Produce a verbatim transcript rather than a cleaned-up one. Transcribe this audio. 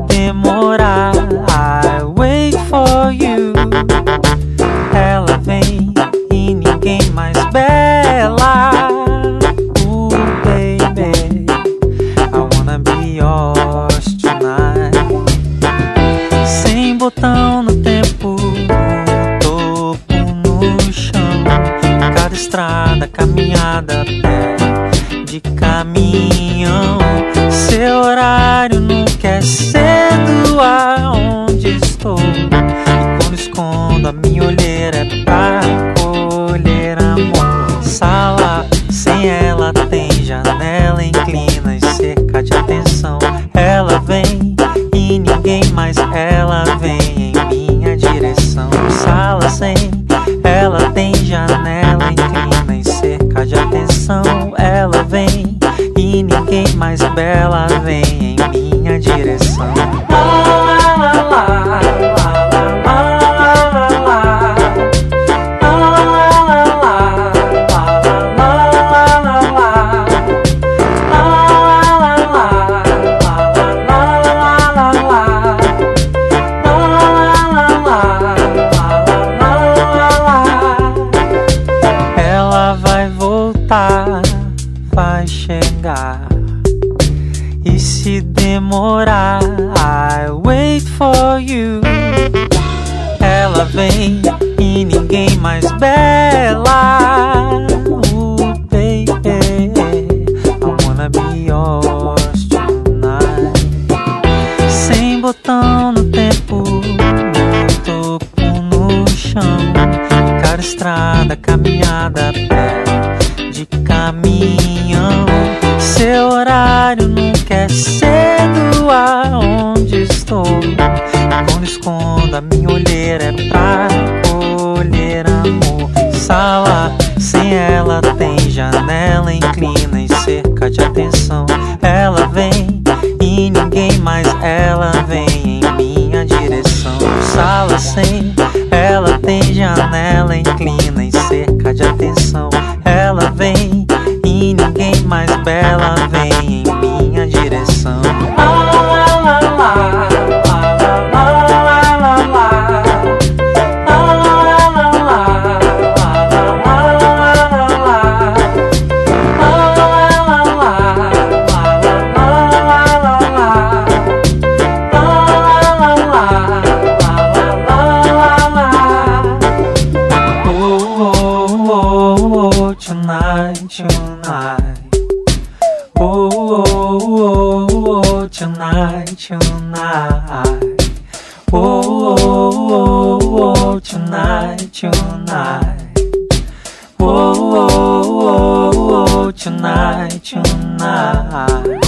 demorar, I wait for you. Ela vem e ninguém mais bela. Ooh, baby, I wanna be yours tonight. Sem botão no tempo, no topo, no chão. Cada estrada, caminhada, pé de caminhão. Seu horário nunca é cedo aonde estou. E quando escondo a minha olheira é pra colher amor. Sala, sem ela tem janela, inclina e cerca de atenção. Ela vem e ninguém mais, ela vem em minha direção. Sala, sem ela tem janela, inclina e cerca de atenção. Ela vem e ninguém mais bela vem em minha direção. La, la, la, la, la, la, la, la. Ela vai voltar, vai chegar. E se demorar, I wait for you. Ela vem e ninguém mais bela. Ooh, baby, I wanna be yours tonight. Sem botão no tempo, no topo, no chão. Cada estrada, caminhada, pé de caminhão. Seu horário nunca é cedo aonde estou. Quando escondo a minha olheira é pra colher amor. Sala, sem ela tem janela, inclina e cerca de atenção. Ela vem e ninguém mais, ela vem em minha direção. Sala, sem ela tem janela, inclina e cerca de atenção. Ela vem e ninguém mais bela vem em minha direção. La, la, la, la, la, la, la, la, la. La, la, la, la, la, la, la, la. La, la, la, la, la, la, la, la. La, la, la, la. Oh, oh, oh, oh, tonight, tonight. Oh, oh, oh, oh, tonight, tonight. Oh, oh, oh, oh, tonight, tonight. Oh, oh, oh, oh, tonight, tonight.